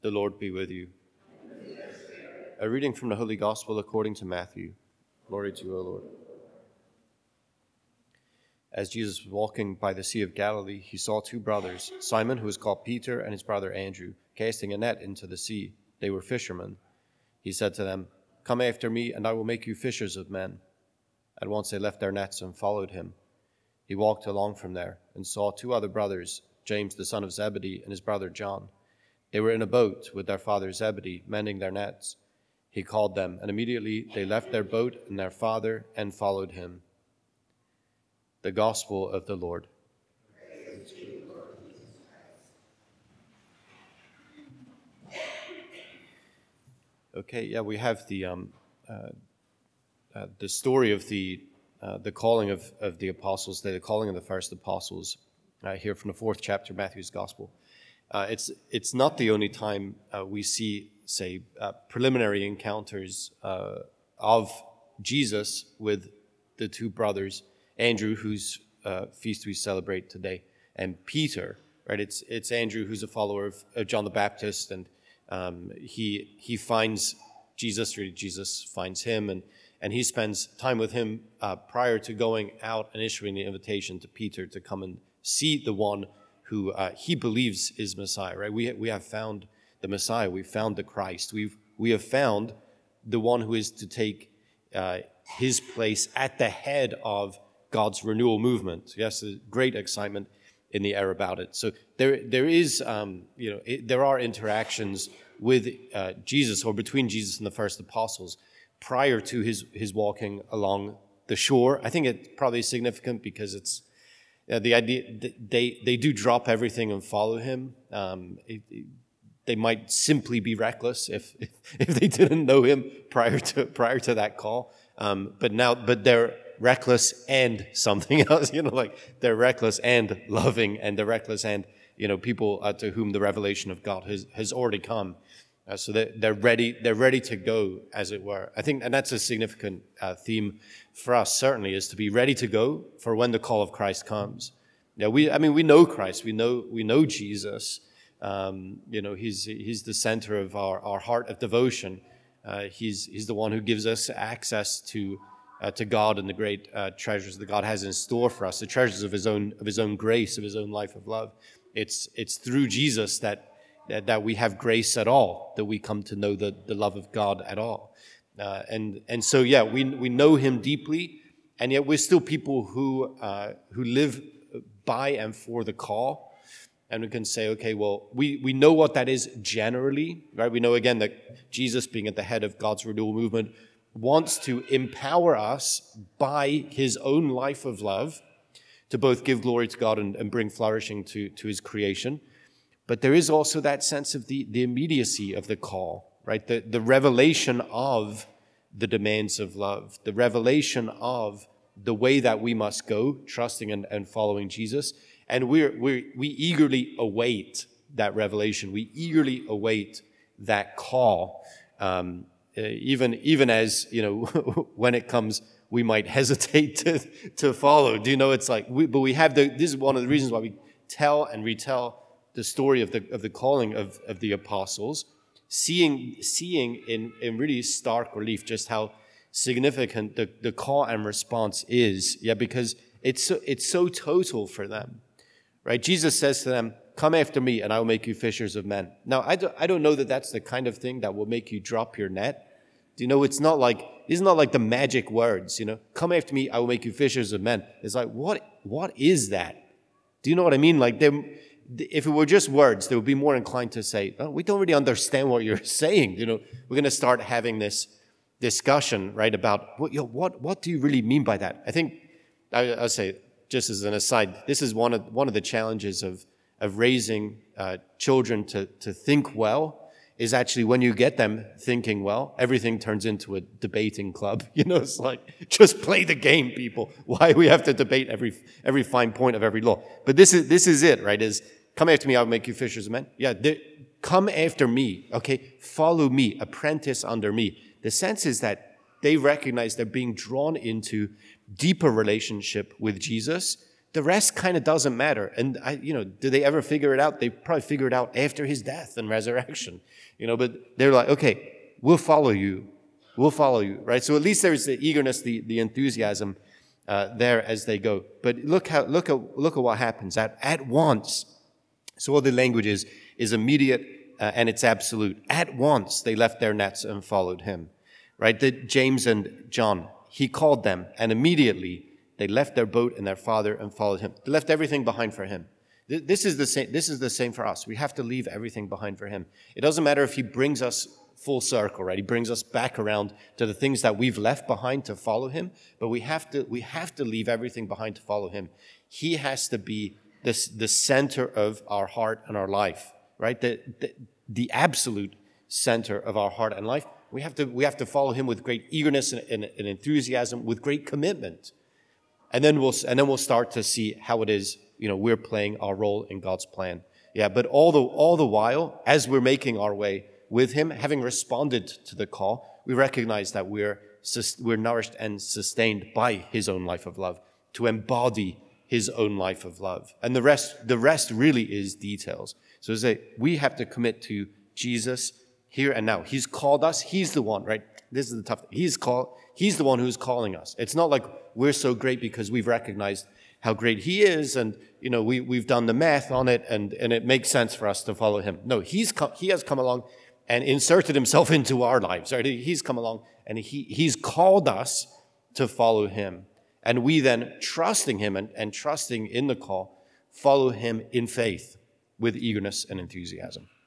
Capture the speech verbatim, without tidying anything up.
The Lord be with you. A reading from the Holy Gospel according to Matthew. Glory to you, O Lord. As Jesus was walking by the Sea of Galilee, he saw two brothers, Simon, who was called Peter, and his brother Andrew, casting a net into the sea. They were fishermen. He said to them, "Come after me, and I will make you fishers of men." At once they left their nets and followed him. He walked along from there and saw two other brothers, James the son of Zebedee and his brother John. They were in a boat with their father Zebedee, mending their nets. He called them, and immediately they left their boat and their father and followed him. The Gospel of the Lord. Okay, yeah, we have the um, uh, uh, the story of the uh, the calling of, of the apostles, the calling of the first apostles, uh, here from the fourth chapter of Matthew's Gospel. Uh, it's it's not the only time uh, we see, say, uh, preliminary encounters uh, of Jesus with the two brothers, Andrew, whose uh, feast we celebrate today, and Peter. Right? It's it's Andrew, who's a follower of, of John the Baptist, and um, he he finds Jesus. Really, Jesus finds him, and and he spends time with him uh, prior to going out and issuing the invitation to Peter to come and see the one who uh, he believes is Messiah, right? We we have found the Messiah. We've found the Christ. We've we have found the one who is to take uh, his place at the head of God's renewal movement. Yes, there's great excitement in the air about it. So there there is, um, you know, it, there are interactions with uh, Jesus or between Jesus and the first apostles prior to his his walking along the shore. I think it's probably significant because it's Uh, the idea they they do drop everything and follow him. Um, it, it, they might simply be reckless if, if if they didn't know him prior to prior to that call. Um, but now, but they're reckless and something else. You know, like they're reckless and loving, and they're reckless and you know people uh, to whom the revelation of God has has already come. Uh, so they're, they're ready. They're ready to go, as it were. I think, and that's a significant uh, theme for us. Certainly, is to be ready to go for when the call of Christ comes. Yeah, we. I mean, we know Christ. We know. We know Jesus. Um, you know, he's he's the center of our, our heart of devotion. Uh, he's he's the one who gives us access to uh, to God and the great uh, treasures that God has in store for us. The treasures of His own of His own grace, of His own life of love. It's it's through Jesus that. that we have grace at all, that we come to know the, the love of God at all. Uh, and and so, yeah, we we know him deeply, and yet we're still people who uh, who live by and for the call. And we can say, okay, well, we, we know what that is generally, right? We know, again, that Jesus, being at the head of God's renewal movement, wants to empower us by his own life of love to both give glory to God and, and bring flourishing to, to his creation. But there is also that sense of the, the immediacy of the call, right? The, the revelation of the demands of love, the revelation of the way that we must go, trusting and, and following Jesus. And we're, we're, we eagerly await that revelation. We eagerly await that call, um, uh, even, even as, you know, when it comes, we might hesitate to, to follow. Do you know, it's like, we, but we have the, this is one of the reasons why we tell and retell the story of the of the calling of, of the apostles, seeing seeing in, in really stark relief just how significant the, the call and response is. Yeah, because it's so, it's so total for them, right? Jesus says to them, "Come after me, and I will make you fishers of men." Now, I don't, I don't know that that's the kind of thing that will make you drop your net. Do you know? It's not like it's not like the magic words. You know, "Come after me, I will make you fishers of men." It's like what what is that? Do you know what I mean? Like they're. If it were just words, they would be more inclined to say, "Oh, we don't really understand what you're saying." You know, we're going to start having this discussion, right, about what, you know, what, what do you really mean by that? I think I, I'll say, just as an aside, this is one of one of the challenges of of raising uh, children to to think well. Is actually when you get them thinking well, everything turns into a debating club. You know, it's like, just play the game, people. Why we have to debate every every fine point of every law? But this is this is it, right? Is come after me, I'll make you fishers of men. Yeah, come after me, okay? Follow me, apprentice under me. The sense is that they recognize they're being drawn into deeper relationship with Jesus the rest kind of doesn't matter. And, I, you know, do they ever figure it out? They probably figure it out after his death and resurrection. You know, but they're like, okay, we'll follow you. We'll follow you, right? So at least there's the eagerness, the, the enthusiasm uh, there as they go. But look how look at look at what happens at at once. So all the language is is immediate uh, and it's absolute. At once they left their nets and followed him, right? That James and John, he called them, and immediately they left their boat and their father and followed him. They left everything behind for him. This is the same. This is the same for us. We have to leave everything behind for him. It doesn't matter if he brings us full circle, right? He brings us back around to the things that we've left behind to follow him. But we have to. We have to leave everything behind to follow him. He has to be the the center of our heart and our life, right? The the, the absolute center of our heart and life. We have to. We have to follow him with great eagerness and, and, and enthusiasm, with great commitment, and then we'll and then we'll start to see how it is. You know, we're playing our role in God's plan. Yeah, but all the all the while, as we're making our way with him, having responded to the call, we recognize that we're we're nourished and sustained by his own life of love, to embody his own life of love. And the rest, the rest really is details. So as I, we have to commit to Jesus here and now. He's called us. He's the one, right? This is the tough thing. He's called. He's the one who's calling us. It's not like we're so great because we've recognized how great he is, and you know we we've done the math on it, and and it makes sense for us to follow him. No, he's come, he has come along and inserted himself into our lives. Right? He's come along and he he's called us to follow him, and we then, trusting him and, and trusting in the call, follow him in faith with eagerness and enthusiasm.